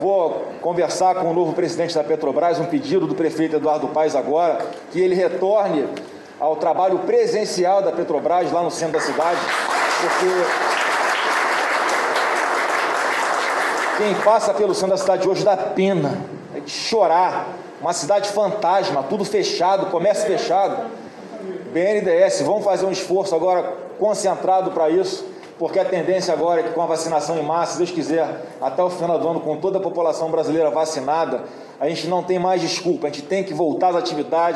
Vou conversar com o novo presidente da Petrobras, um pedido do prefeito Eduardo Paes agora, que ele retorne ao trabalho presencial da Petrobras lá no centro da cidade, porque quem passa pelo centro da cidade hoje dá pena, é de chorar. Uma cidade fantasma, tudo fechado, comércio fechado. BNDES, vamos fazer um esforço agora concentrado para isso, porque a tendência agora é que com a vacinação em massa, se Deus quiser, até o final do ano, com toda a população brasileira vacinada, a gente não tem mais desculpa, a gente tem que voltar às atividades,